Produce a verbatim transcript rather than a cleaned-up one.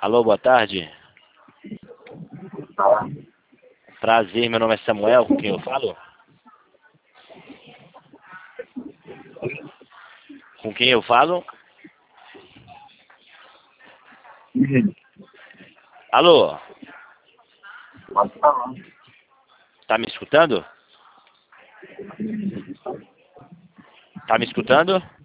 Alô, boa tarde. Prazer, meu nome é Samuel, com quem eu falo? Com quem eu falo? Alô? Tá me escutando? Tá me escutando?